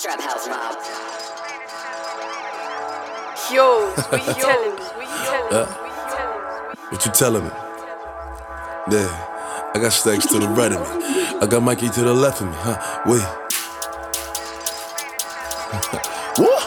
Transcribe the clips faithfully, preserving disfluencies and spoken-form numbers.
Trap House Mob. Yo, what you telling me? What you telling me? Uh, what you telling me? Yeah, I got stacks to the right of me. I got Mikey to the left of me, huh? Wait. What?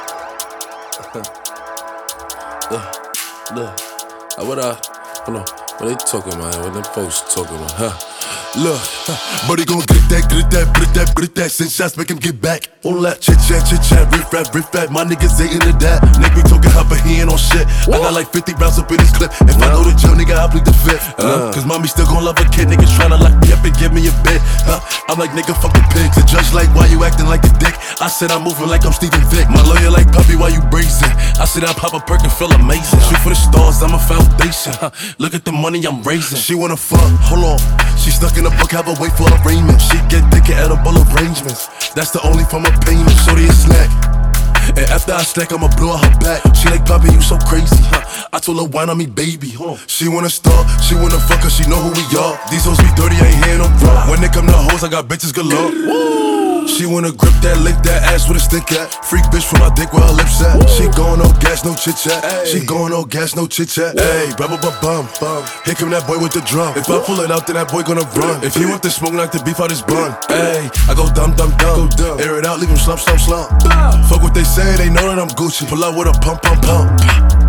Look, look. Uh, what uh, hold on. What they talking about? What them folks talking about, huh? Look, but he gon' get that, get that, get that, get that. Send shots, make him get back. All that chit chat, chit chat, riff rap, riff rap. My niggas ain't into that. Nick be talking hot, but he ain't on shit. What? I got like fifty rounds up in this clip. If yeah. I go to jail, nigga, I plead the fifth. Uh, Cause mommy still gon' love a kid. Niggas tryna lock me up and give me a bit. Huh? I'm like, nigga, fuck the pigs. The judge like, why you acting like a dick? I said I'm moving like I'm Steven Vick. My lawyer like, puppy, why you bracing? I said I pop a perk and feel amazing. Shoot for the stars, I'm a foundation. Huh? Look at the money I'm raising. She wanna fuck, hold on. She stuck in the book, have a wait for arraignment. She get thick at edible arrangements. That's the only form of payment. Shorty a snack. And after I snack, I'ma blow her back. She like, Poppy, you so crazy, huh? I told her, wine on me, baby. Hold on. She wanna start, she wanna fuck her, she know who we are. These hoes be dirty, I ain't hearing them raw. When they come to hoes, I got bitches galore. Woo! She wanna grip that, lick that ass with a stick at. Freak bitch from my dick where her lips at. Woo! She going no gas, no chit chat. She going no gas, no chit chat. Hey, bum bum bum bum. Here come that boy with the drum. If I pull it out, then that boy gonna run. If he want the smoke, knock the beef out his bun. Hey, I go dumb dumb dumb. Air it out, leave him slump slump slump. Fuck what they say, they know that I'm Gucci. Pull out with a pump pump pump.